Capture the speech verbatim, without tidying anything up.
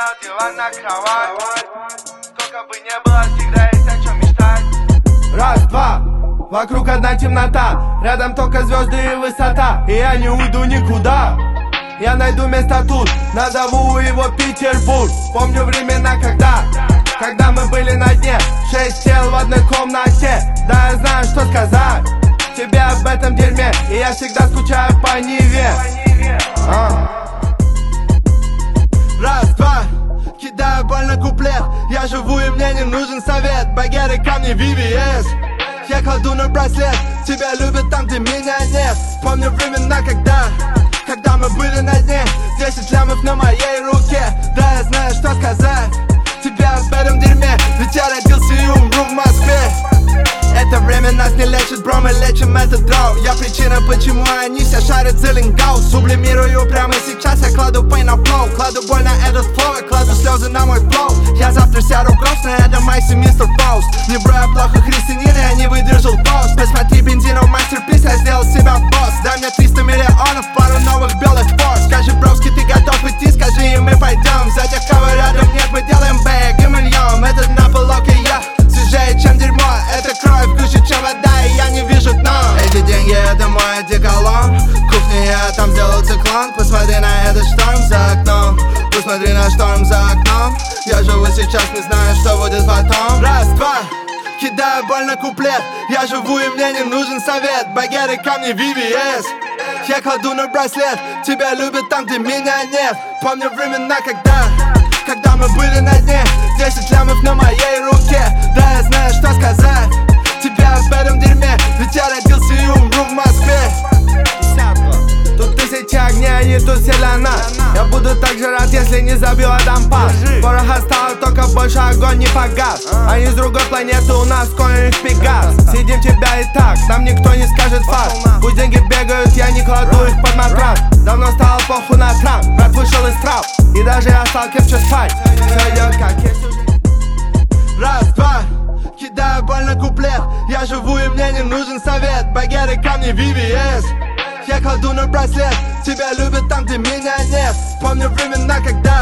от дивана на кровать. Сколько бы не было, всегда есть о чем мечтать. Раз, два, вокруг одна темнота, рядом только звезды и высота. И я не уйду никуда, я найду место тут, назову его Петербург. Помню времена, когда, когда мы были на дне, шесть тел в одной комнате. Да, я знаю, что сказать тебе об этом дерьме, и я всегда скучаю по Неве. а. Раз, два, кидаю больно куплет. Я живу и мне не нужен совет. Багеры, камни, ви ви эс. Я кладу на браслет. Тебя любят там, где меня нет. Помню времена, когда Когда мы были на дне. Десять лямов на моей руке. Да, я знаю, что сказать тебе об этом дерьме, ведь я родился и умру в Москве. Это время нас не лечит, бро, мы лечим этот дров. Я причина, почему они все шарят зелингау. Сублимирую прямо сейчас, я кладу pain на флоу. Кладу боль на этот флоу, я кладу слезы на мой флоу. Я завтра сяду грустно, это Майси, мистер Фауст. Не бро, я плохо христианин, я не выдержал пост. Посмотри, бензинов мастерпис, я сделал себя босс. Дай мне триста миллионов, пару новых белых форс. Скажи, бровски, ты готов идти, скажи, и мы пойдем. За тех, кого рядом нет, мы делаем бэк и мы льем. Это на полок, и я свежее, чем дерьмо. Это кровь гуще, чем вода, и я не вижу дна. Эти деньги, это мой одеколон. Кухня, я там сделал циклон. Посмотри на этот шторм за окном. Посмотри на шторм за окном. Я живу сейчас, не знаю, что будет потом. Раз, два, кидаю боль на куплет. Я живу и мне не нужен совет. Багеры, камни, ви ви эс. Я кладу на браслет. Тебя любят там, где меня нет. Помню времена, когда Когда мы были на дне. Десять лямов на моей руке. Да, я знаю, что сказать тебе об этом дерьме, ведь я родился и умру в Москве. Тут тысячи огней, они тут все для нас. Я буду так же рад, если не забил Адам Пас. Пороха стало, только больше огонь не погас. Они с другой планеты, у нас конь их пегас. Съедим тебя и так, нам никто не скажет факт. Пусть деньги бегают, я не кладу их под матрас. Давно стало похуй на трап, брат вышел из трап. И даже я стал крепче спать. Все идет как есть уже. Раз, два, кидаю боль на куплет. Я живу и мне не нужен совет. Багеры, камни, ви ви эс. Я кладу на браслет. Тебя любят там, где меня нет. Помню времена, когда